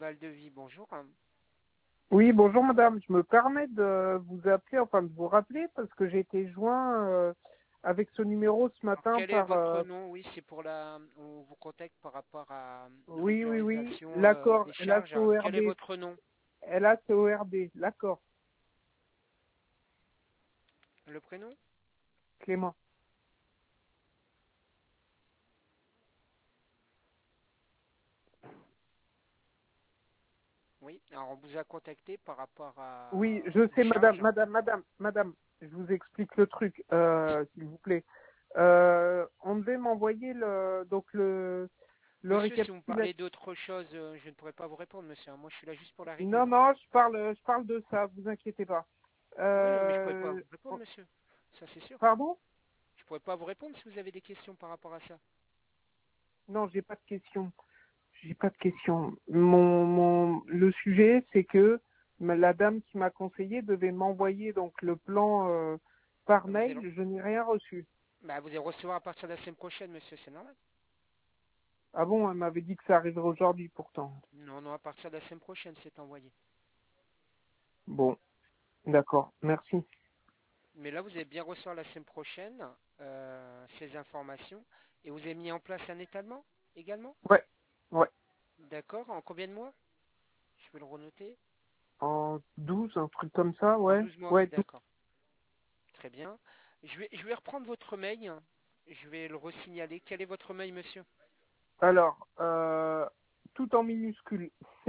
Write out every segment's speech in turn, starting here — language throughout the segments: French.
Valdevis, bonjour. Oui, bonjour madame. Je me permets de vous appeler, enfin de vous rappeler, parce que j'ai été joint avec ce numéro ce Alors, matin quel est par... votre nom? Oui, c'est pour la... On vous contacte par rapport à une Oui, régularisation l'accord, des charges. Alors, quel est LACORD, votre nom? LACORD, l'accord, Le prénom? Clément. Oui. Alors, on vous a contacté par rapport Oui, à je aux sais charges. madame, je vous explique le truc, s'il vous plaît. On devait m'envoyer le Monsieur, si vous me récapitulatif. parlez d'autre chose, je ne pourrais pas vous répondre, monsieur. Moi, je suis là juste pour la régule. Non, je parle de ça, vous inquiétez pas. Oui, mais je ne pourrais pas vous répondre, monsieur. Ça, c'est sûr. Pardon? Je ne pourrais pas vous répondre si vous avez des questions par rapport à ça. Non, j'ai pas de question. J'ai pas de question. Le sujet, c'est que la dame qui m'a conseillé devait m'envoyer donc le plan par Vous allez, mail. Je n'ai rien reçu. vous allez recevoir à partir de la semaine prochaine, monsieur. C'est normal. Ah bon, elle m'avait dit que ça arriverait aujourd'hui pourtant. Non, non, à partir de la semaine prochaine, c'est envoyé. Bon, d'accord. Merci. Mais là, vous allez bien recevoir la semaine prochaine ces informations. Et vous avez mis en place un étalement également? Ouais, ouais. D'accord. En combien de mois? Je vais le renoter. En 12, un truc comme ça, En ouais. 12 mois. Ouais, 12. D'accord. Très bien. Je vais reprendre votre mail. Je vais le resignaler. Quel est votre mail, monsieur? Alors, tout en minuscule,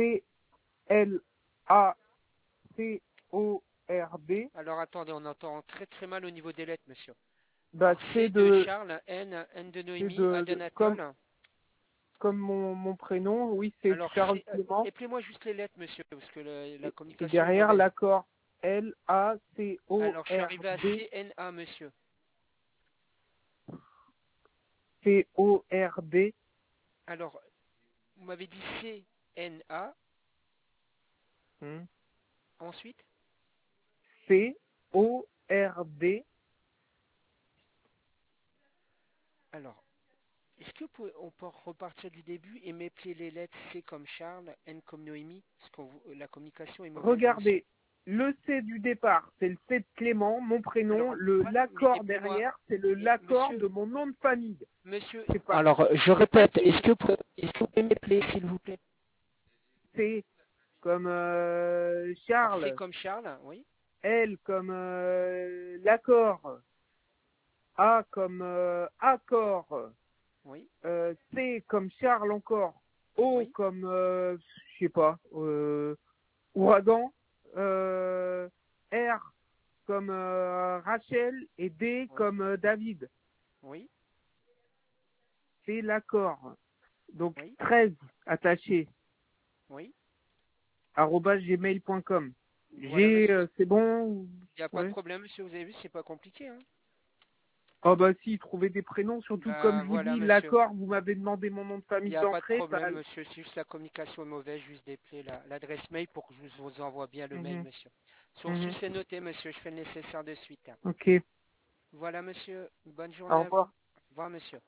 CLACORD. Alors, attendez, on entend très très mal au niveau des lettres, monsieur. Bah, Alors, C de Charles, N de c'est Noémie, A comme d'Anatole. mon prénom, oui, c'est Alors, Charles Clément. appelez-moi juste les lettres, monsieur, parce que la Et communication est derrière mauvaise. l'accord Alors, je suis arrivé à CNA, monsieur. CORD, Alors, vous m'avez dit CNA, hmm, ensuite. CORD, Alors, est-ce que on peut repartir du début et m'épeler les lettres C comme Charles, N comme Noémie? Parce que la communication est mauvaise, monsieur. regardez, le C du départ, c'est le C de Clément, mon prénom, Alors, voilà, mais l'accord épelez-moi. derrière, c'est l'accord Monsieur, de mon nom de famille. monsieur. C'est pas Alors, je répète, est-ce que vous pouvez m'épeler, s'il vous plaît? C comme Alors, C Charles, comme Charles, oui, L comme l'accord, A comme accord, oui, C comme Charles encore, O oui, comme, je sais pas, ouragan, R comme Rachel et D oui, comme David. oui, C'est l'accord. Donc oui, 13 attaché, oui. @gmail.com. Voilà, monsieur. C'est bon? Il n'y a pas de Ouais. problème, monsieur, vous avez vu, c'est pas compliqué, hein. Oh bah si, trouver des prénoms, surtout comme Ben je vous voilà, dis, monsieur. l'accord, vous m'avez demandé mon nom de Il famille n'y a pas de d'entrée. problème, monsieur. C'est juste la communication est mauvaise. Juste dépeler l'adresse mail pour que je vous envoie bien le mail, Mhm, monsieur. Sur ce, mhm. c'est noté, monsieur. Je fais le nécessaire de suite. Ok, Voilà, monsieur. Bonne journée au à vous. revoir. Au revoir, monsieur.